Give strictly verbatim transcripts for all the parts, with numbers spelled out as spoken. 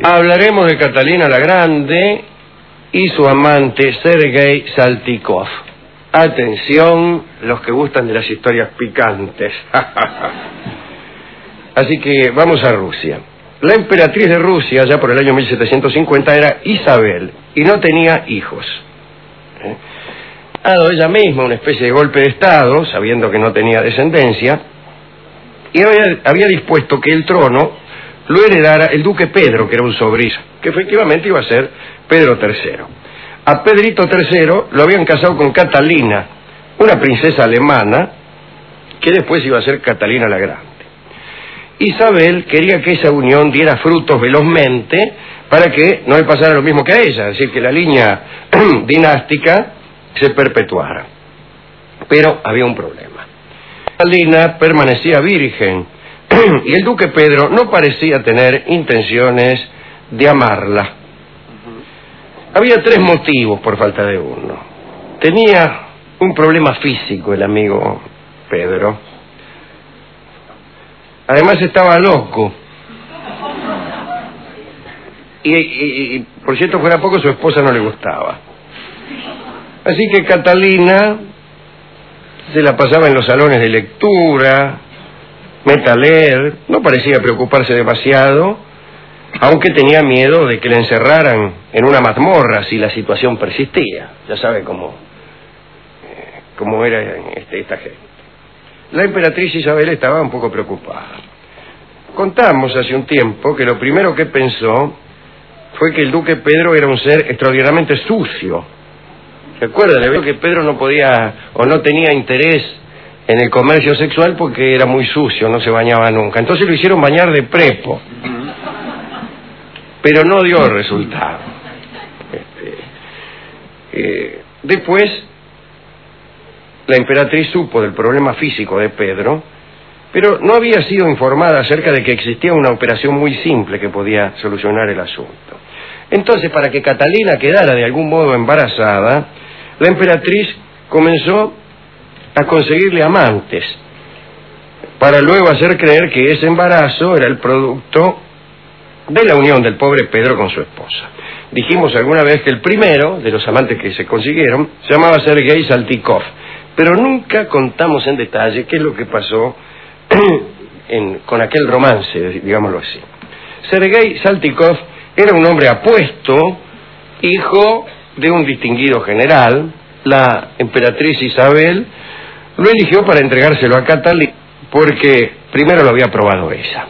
Hablaremos de Catalina la Grande y su amante Sergei Saltykov. Atención, los que gustan de las historias picantes. Así que vamos a Rusia. La emperatriz de Rusia, ya por el año mil setecientos cincuenta, era Isabel y no tenía hijos. ¿Eh? Ha dado ella misma una especie de golpe de estado, sabiendo que no tenía descendencia, y había, había dispuesto que el trono lo heredara el duque Pedro, que era un sobrino, que efectivamente iba a ser Pedro tercero. A Pedrito tercero lo habían casado con Catalina, una princesa alemana, que después iba a ser Catalina la Grande. Isabel quería que esa unión diera frutos velozmente para que no le pasara lo mismo que a ella, es decir, que la línea dinástica se perpetuara. Pero había un problema. Catalina permanecía virgen y el duque Pedro no parecía tener intenciones de amarla. Había tres motivos por falta de uno. Tenía un problema físico el amigo Pedro. Además estaba loco. Y, y, y por cierto, fuera poco, su esposa no le gustaba. Así que Catalina se la pasaba en los salones de lectura, mete a leer, no parecía preocuparse demasiado, aunque tenía miedo de que le encerraran en una mazmorra si la situación persistía. Ya sabe cómo, eh, cómo era este, esta gente. La emperatriz Isabel estaba un poco preocupada. Contamos hace un tiempo que lo primero que pensó fue que el duque Pedro era un ser extraordinariamente sucio. ¿Se acuerdan? Le veo que Pedro no podía o no tenía interés en el comercio sexual porque era muy sucio, no se bañaba nunca. Entonces lo hicieron bañar de prepo. Pero no dio resultado. Este, eh, después, la emperatriz supo del problema físico de Pedro, pero no había sido informada acerca de que existía una operación muy simple que podía solucionar el asunto. Entonces, para que Catalina quedara de algún modo embarazada, la emperatriz comenzó a conseguirle amantes, para luego hacer creer que ese embarazo era el producto de la unión del pobre Pedro con su esposa. Dijimos alguna vez que el primero de los amantes que se consiguieron se llamaba Sergei Saltykov, pero nunca contamos en detalle qué es lo que pasó en, con aquel romance, digámoslo así. Sergei Saltykov era un hombre apuesto, hijo de un distinguido general. La emperatriz Isabel lo eligió para entregárselo a Catalina porque primero lo había probado ella.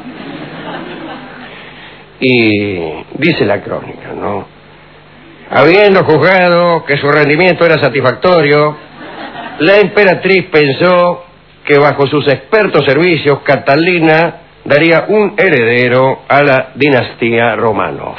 Y dice la crónica, ¿no? Habiendo juzgado que su rendimiento era satisfactorio, la emperatriz pensó que bajo sus expertos servicios Catalina daría un heredero a la dinastía Romanov.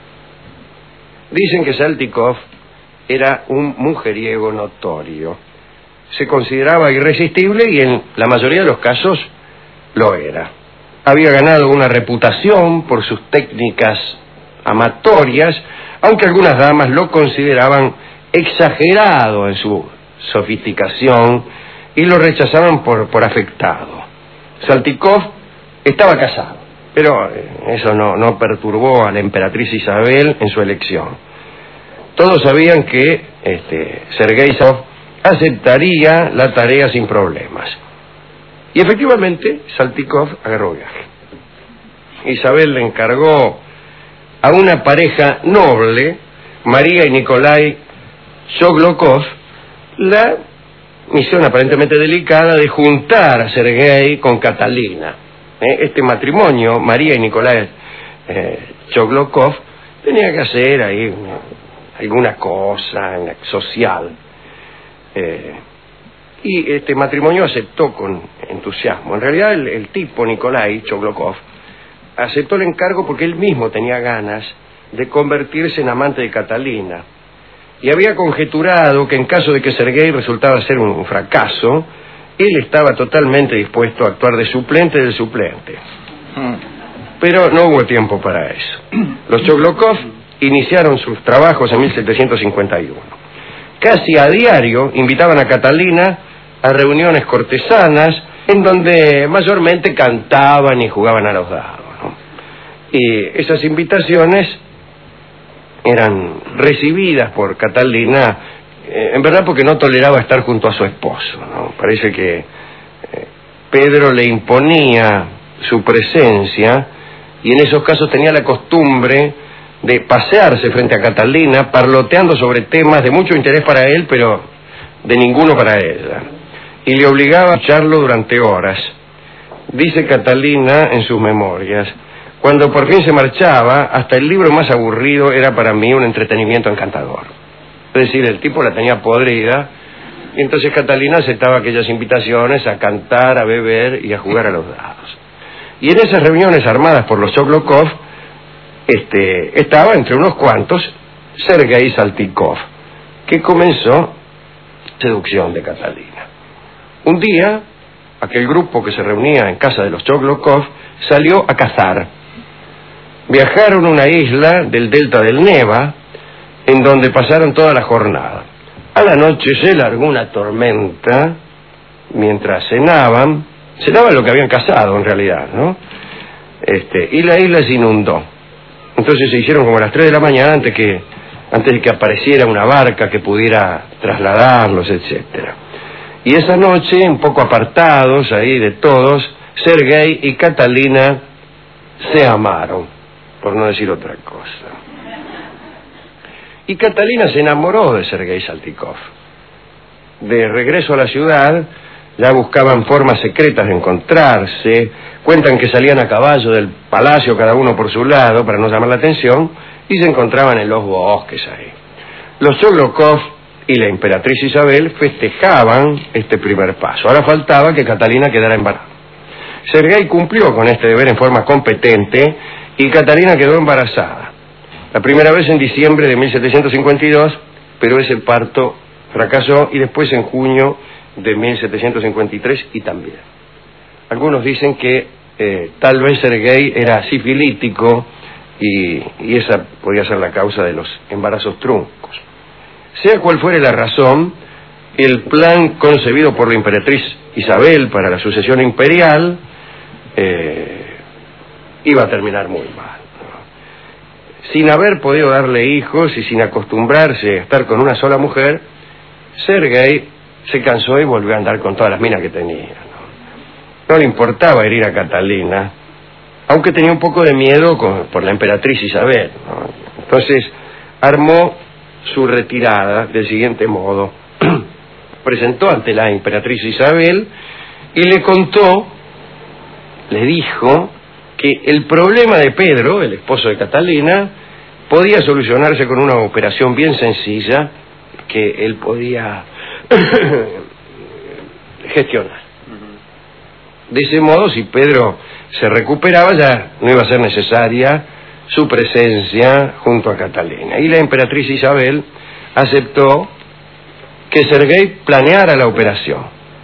Dicen que Saltykov era un mujeriego notorio. Se consideraba irresistible y en la mayoría de los casos lo era. Había ganado una reputación por sus técnicas amatorias, aunque algunas damas lo consideraban exagerado en su sofisticación y lo rechazaban por, por afectado. Saltykov estaba casado, pero eso no, no perturbó a la emperatriz Isabel en su elección. Todos sabían que este, Sergei Saltykov aceptaría la tarea sin problemas. Y efectivamente, Saltykov agarró viaje. Isabel le encargó a una pareja noble, María y Nikolai Choglokov, la misión aparentemente delicada de juntar a Sergei con Catalina. ¿Eh? Este matrimonio, María y Nikolai eh, Choglokov, tenía que hacer ahí una, alguna cosa social. Eh, y este matrimonio aceptó con entusiasmo. En realidad el, el tipo, Nikolai Choglokov, aceptó el encargo porque él mismo tenía ganas de convertirse en amante de Catalina. Y había conjeturado que en caso de que Sergei resultara ser un fracaso, él estaba totalmente dispuesto a actuar de suplente del suplente. Pero no hubo tiempo para eso. Los Choglokov iniciaron sus trabajos en mil setecientos cincuenta y uno. Casi a diario invitaban a Catalina a reuniones cortesanas en donde mayormente cantaban y jugaban a los dados, ¿no? Y esas invitaciones eran recibidas por Catalina, eh, en verdad porque no toleraba estar junto a su esposo, ¿no? Parece que eh, Pedro le imponía su presencia y en esos casos tenía la costumbre de pasearse frente a Catalina, parloteando sobre temas de mucho interés para él, pero de ninguno para ella. Y le obligaba a escucharlo durante horas. Dice Catalina en sus memorias: cuando por fin se marchaba, hasta el libro más aburrido era para mí un entretenimiento encantador. Es decir, el tipo la tenía podrida, y entonces Catalina aceptaba aquellas invitaciones a cantar, a beber y a jugar a los dados. Y en esas reuniones armadas por los Choglokov, este, estaba entre unos cuantos Sergei Saltykov, que comenzó seducción de Catalina. Un día, aquel grupo que se reunía en casa de los Choglokov salió a cazar. Viajaron a una isla del delta del Neva, en donde pasaron toda la jornada. A la noche se largó una tormenta, mientras cenaban, cenaban lo que habían cazado en realidad, ¿no? Este, y la isla se inundó. Entonces se hicieron como a las tres de la mañana antes que, antes de que apareciera una barca que pudiera trasladarlos, etcétera. Y esa noche, un poco apartados ahí de todos, Sergei y Catalina se amaron, por no decir otra cosa. Y Catalina se enamoró de Sergei Saltykov. De regreso a la ciudad, ya buscaban formas secretas de encontrarse. Cuentan que salían a caballo del palacio, cada uno por su lado, para no llamar la atención, y se encontraban en los bosques ahí. Los Choglokov y la emperatriz Isabel festejaban este primer paso. Ahora faltaba que Catalina quedara embarazada. Sergei cumplió con este deber en forma competente y Catalina quedó embarazada. La primera vez en diciembre de mil setecientos cincuenta y dos, pero ese parto fracasó, y después en junio de mil setecientos cincuenta y tres y también. Algunos dicen que eh, tal vez Sergei era sifilítico y, y esa podría ser la causa de los embarazos truncos. Sea cual fuere la razón, el plan concebido por la emperatriz Isabel para la sucesión imperial eh, iba a terminar muy mal. Sin haber podido darle hijos y sin acostumbrarse a estar con una sola mujer, Sergei se cansó y volvió a andar con todas las minas que tenía. No, no le importaba herir a Catalina, aunque tenía un poco de miedo con, por la emperatriz Isabel, ¿no? Entonces armó su retirada del siguiente modo. Presentó ante la emperatriz Isabel y le contó, le dijo que el problema de Pedro, el esposo de Catalina, podía solucionarse con una operación bien sencilla que él podía gestionar. De ese modo, si Pedro se recuperaba, ya no iba a ser necesaria su presencia junto a Catalina. Y la emperatriz Isabel aceptó que Sergei planeara la operación.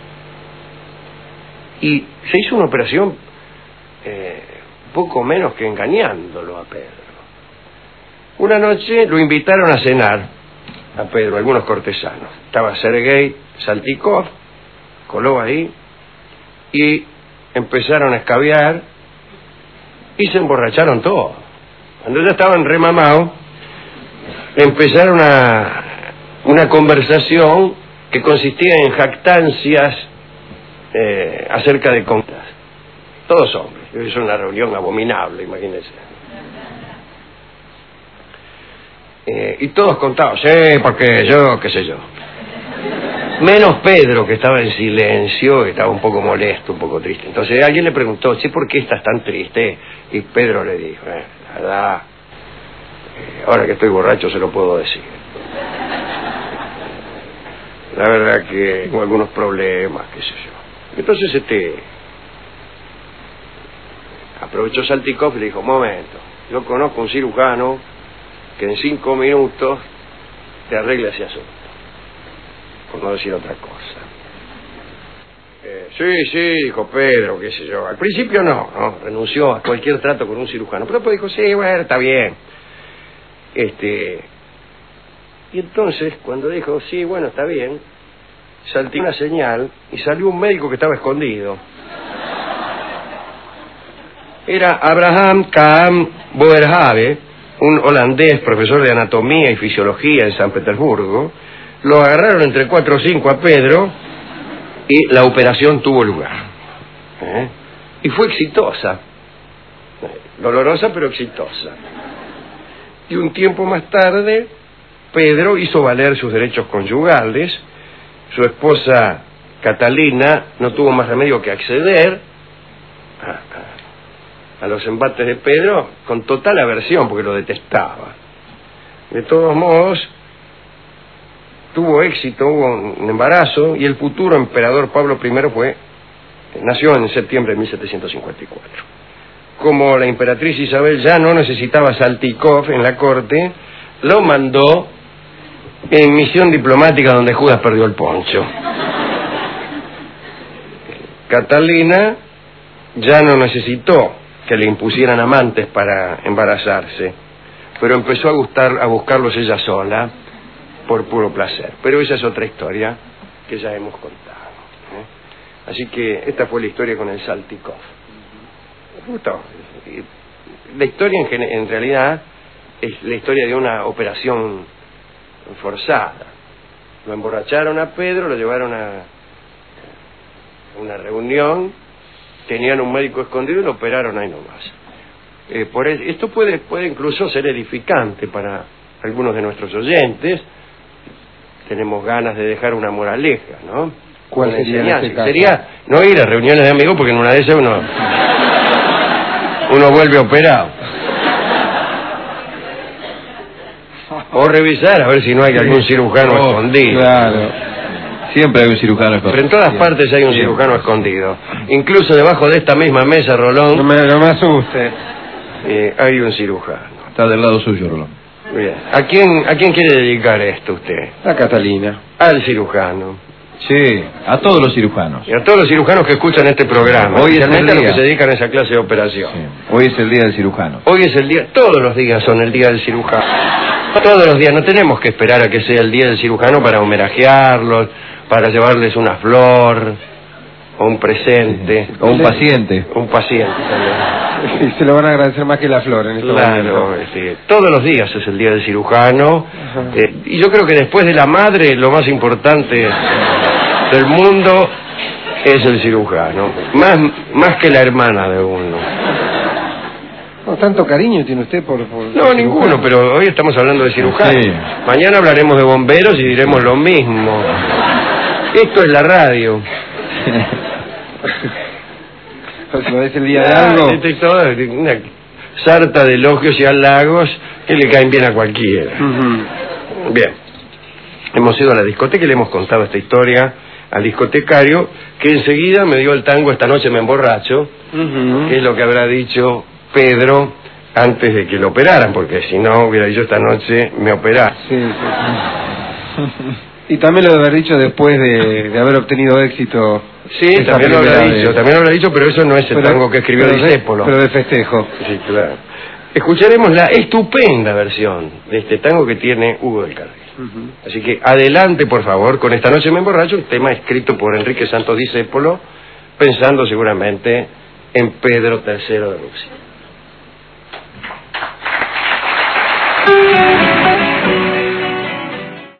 Y se hizo una operación eh, poco menos que engañándolo a Pedro. Una noche lo invitaron a cenar a Pedro, algunos cortesanos. Estaba Sergei Saltykov, coló ahí, y empezaron a escabiar y se emborracharon todos. Cuando ya estaban remamados, empezaron a una conversación que consistía en jactancias eh, acerca de compras. Todos hombres. Es una reunión abominable, imagínense. Eh, y todos contaban, sí, porque yo, qué sé yo. Menos Pedro, que estaba en silencio, que estaba un poco molesto, un poco triste. Entonces alguien le preguntó, sí, ¿por qué estás tan triste? Y Pedro le dijo, eh, la verdad, eh, ahora que estoy borracho se lo puedo decir. La verdad que tengo algunos problemas, qué sé yo. Entonces este aprovechó Saltykov y le dijo, un momento, yo conozco un cirujano que en cinco minutos te arregla ese asunto, por no decir otra cosa. Eh, sí, sí, dijo Pedro, qué sé yo. Al principio no, no, renunció a cualquier trato con un cirujano, pero después dijo, sí, bueno, está bien. Este, y entonces, cuando dijo, sí, bueno, está bien, saltó una señal y salió un médico que estaba escondido. era Abraham Kahn Boerhaave, un holandés, profesor de anatomía y fisiología en San Petersburgo. Lo agarraron entre cuatro o cinco a Pedro y la operación tuvo lugar. ¿Eh? Y fue exitosa. Dolorosa, pero exitosa. Y un tiempo más tarde, Pedro hizo valer sus derechos conyugales. Su esposa Catalina no tuvo más remedio que acceder a, a, a los embates de Pedro con total aversión, porque lo detestaba. De todos modos, tuvo éxito, hubo un embarazo, y el futuro emperador Pablo primero fue, nació en septiembre de mil setecientos cincuenta y cuatro. Como la emperatriz Isabel ya no necesitaba Saltykov en la corte, lo mandó en misión diplomática donde Judas perdió el poncho. Catalina ya no necesitó que le impusieran amantes para embarazarse, pero empezó a gustar, a buscarlos ella sola por puro placer. Pero esa es otra historia que ya hemos contado, ¿eh? Así que esta fue la historia con el Saltykov. La historia en, en realidad es la historia de una operación forzada. Lo emborracharon a Pedro, lo llevaron a una reunión, tenían un médico escondido y lo operaron ahí nomás. Eh, por el, esto puede, puede incluso ser edificante para algunos de nuestros oyentes. Tenemos ganas de dejar una moraleja, ¿no? ¿Cuál sería en este caso? Sería no ir a reuniones de amigos, porque en una de esas uno uno vuelve operado. O revisar a ver si no hay algún cirujano oh, escondido. Claro. Siempre hay un cirujano escondido. Pero en todas partes hay un Siempre. cirujano escondido. Incluso debajo de esta misma mesa, Rolón, No me, no me asuste. eh, hay un cirujano. Está del lado suyo, Rolón. Bien. ¿A quién, ¿A quién quiere dedicar esto usted? La Catalina. Al cirujano. Sí, a todos los cirujanos. Y a todos los cirujanos que escuchan este programa. Hoy es el especialmente a los día. que se dedican a esa clase de operación. Sí. Hoy es el día del cirujano. Hoy es el día, todos los días son el día del cirujano. Todos los días, no tenemos que esperar a que sea el día del cirujano para homenajearlos, para llevarles una flor, o un presente. Sí. O un paciente. Un paciente también. Y se lo van a agradecer más que la flor en este Claro, momento. sí. Todos los días es el día del cirujano. Eh, y yo creo que después de la madre, lo más importante del mundo es el cirujano. Más, más que la hermana de uno. No, tanto cariño tiene usted por... por No, por ninguno, cirujano. pero hoy estamos hablando de cirujanos. Sí. Mañana hablaremos de bomberos y diremos lo mismo. Esto es la radio. Si es el día de algo... Este es toda una sarta de elogios y halagos que le caen bien a cualquiera. Uh-huh. Bien. Hemos ido a la discoteca y le hemos contado esta historia al discotecario, que enseguida me dio el tango "Esta noche me emborracho", Uh-huh. que es lo que habrá dicho Pedro antes de que lo operaran, porque si no hubiera dicho "esta noche me operaron". Sí, sí. Y también lo debe haber dicho después de, de haber obtenido éxito. Sí, esa también lo habrá primera dicho, vez. también lo habrá dicho, pero eso no es el Pero- tango que escribió pero de- Discépolo. Pero de festejo. Sí, claro. Escucharemos la estupenda versión de este tango que tiene Hugo del Carril. Uh-huh. Así que adelante, por favor, con "Esta noche me emborracho", un tema escrito por Enrique Santos Discépolo, pensando seguramente en Pedro tercero de Rusia.